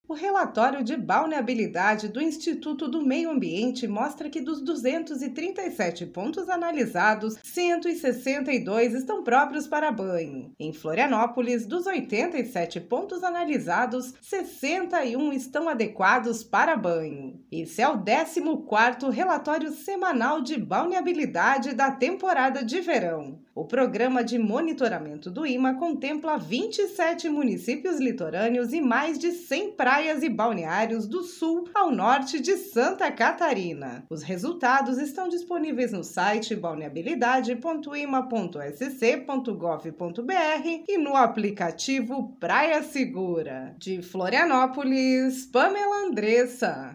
O relatório de balneabilidade do Instituto do Meio Ambiente mostra que dos 237 pontos analisados, 162 estão próprios para banho. Em Florianópolis, dos 87 pontos analisados, 61 estão adequados para banho. Esse é o 14º relatório semanal de balneabilidade da temporada de verão. O programa de monitoramento do IMA contempla 27 municípios litorâneos e mais de 100 praias e balneários do sul ao norte de Santa Catarina. Os resultados estão disponíveis no site balneabilidade.ima.sc.gov.br e no aplicativo Praia Segura. De Florianópolis, Pamela Andressa.